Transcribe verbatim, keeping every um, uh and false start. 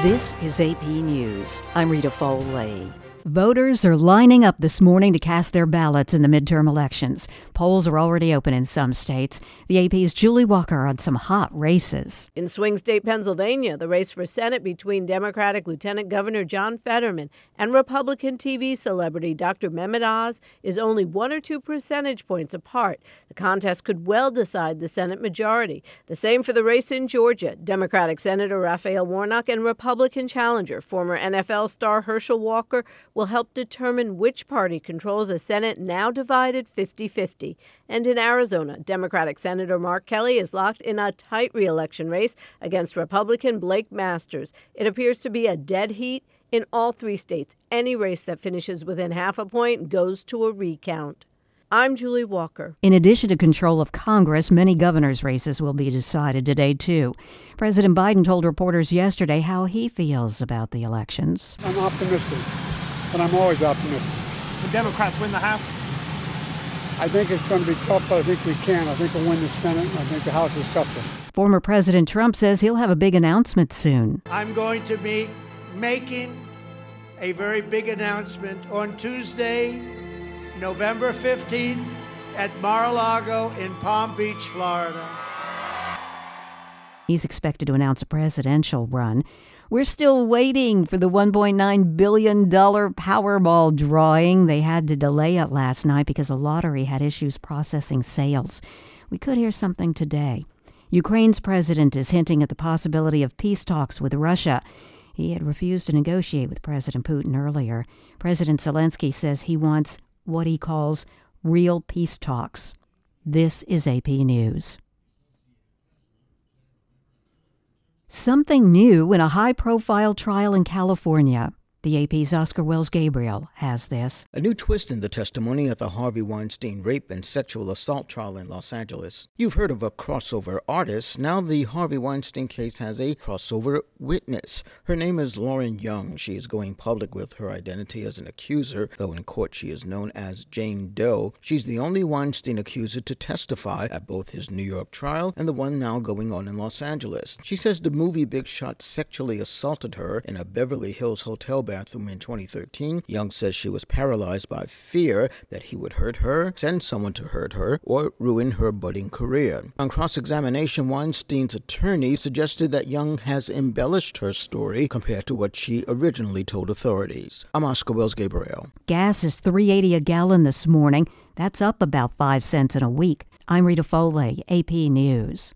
This is A P News. I'm Rita Foley. Voters are lining up this morning to cast their ballots in the midterm elections. Polls are already open in some states. The A P's Julie Walker on some hot races. In swing state Pennsylvania, the race for Senate between Democratic Lieutenant Governor John Fetterman and Republican T V celebrity Doctor Mehmet Oz is only one or two percentage points apart. The contest could well decide the Senate majority. The same for the race in Georgia. Democratic Senator Raphael Warnock and Republican challenger, former N F L star Herschel Walker, will help determine which party controls a Senate now divided fifty-fifty. And in Arizona, Democratic Senator Mark Kelly is locked in a tight re-election race against Republican Blake Masters. It appears to be a dead heat in all three states. Any race that finishes within half a point goes to a recount. I'm Julie Walker. In addition to control of Congress, many governors' races will be decided today, too. President Biden told reporters yesterday how he feels about the elections. I'm optimistic, but I'm always optimistic. The Democrats win the House? I think it's going to be tough, but I think we can. I think we'll win the Senate, and I think the House is tougher. Former President Trump says he'll have a big announcement soon. I'm going to be making a very big announcement on Tuesday, November fifteenth, at Mar-a-Lago in Palm Beach, Florida. He's expected to announce a presidential run. We're still waiting for the one point nine billion dollars Powerball drawing. They had to delay it last night because the lottery had issues processing sales. We could hear something today. Ukraine's president is hinting at the possibility of peace talks with Russia. He had refused to negotiate with President Putin earlier. President Zelensky says he wants what he calls real peace talks. This is A P News. Something new in a high-profile trial in California. The A P's Oscar Wells-Gabriel has this. A new twist in the testimony at the Harvey Weinstein rape and sexual assault trial in Los Angeles. You've heard of a crossover artist. Now the Harvey Weinstein case has a crossover witness. Her name is Lauren Young. She is going public with her identity as an accuser, though in court she is known as Jane Doe. She's the only Weinstein accuser to testify at both his New York trial and the one now going on in Los Angeles. She says the movie Big Shot sexually assaulted her in a Beverly Hills hotel bathroom in twenty thirteen. Young says she was paralyzed by fear that he would hurt her, send someone to hurt her, or ruin her budding career. On cross-examination, Weinstein's attorney suggested that Young has embellished her story compared to what she originally told authorities. I'm Oscar Wells-Gabriel. Gas is three dollars and eighty cents a gallon this morning. That's up about five cents in a week. I'm Rita Foley, A P News.